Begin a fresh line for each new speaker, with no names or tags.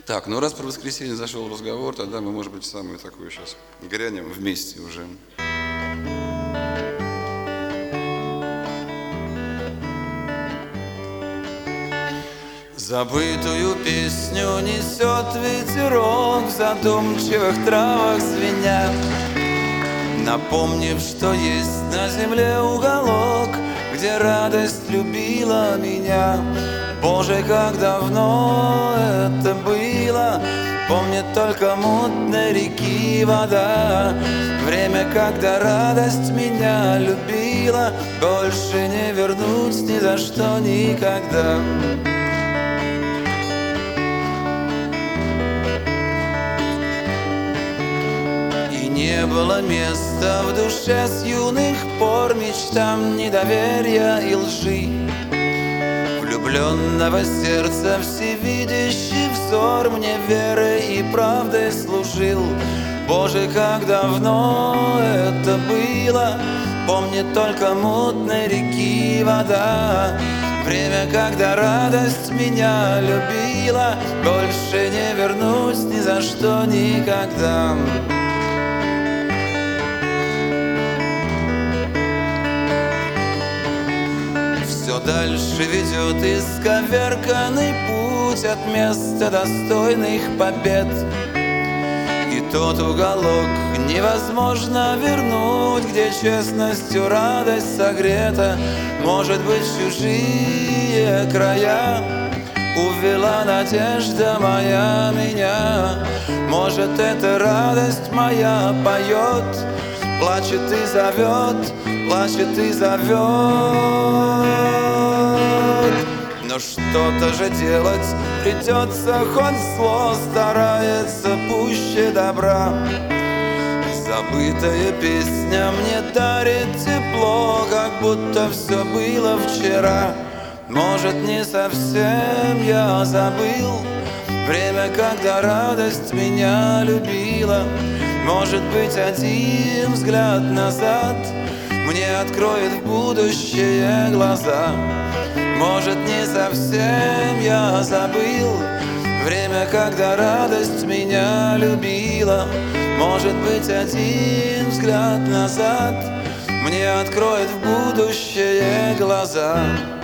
Так, ну раз про воскресенье зашел разговор, тогда мы, может быть, самую такую сейчас грянем вместе уже. Забытую песню несет ветерок в задумчивых травах звеня, напомнив, что есть на земле уголок, где радость любила меня. Боже, как давно это было, помнит только мутной реки вода. Время, когда радость меня любила, больше не вернуть ни за что никогда. И не было места в душе с юных пор мечтам недоверия и лжи. Влюбленного сердца всевидящий взор мне верой и правдой служил. Боже, как давно это было, помнит только мутной реки вода. Время, когда радость меня любила, больше не вернусь ни за что никогда. Все дальше ведет исковерканный путь от места достойных побед. И тот уголок невозможно вернуть, где честностью радость согрета. Может быть, чужие края увела надежда моя меня. Может, эта радость моя поет, плачет и зовет, плачет и зовет. Но что-то же делать придется, хоть зло старается пуще добра. Забытая песня мне дарит тепло, как будто все было вчера. Может, не совсем я забыл время, когда радость меня любила. Может быть, один взгляд назад мне откроет в будущее глаза. Может, не совсем я забыл время, когда радость меня любила. Может быть, один взгляд назад мне откроет в будущее глаза.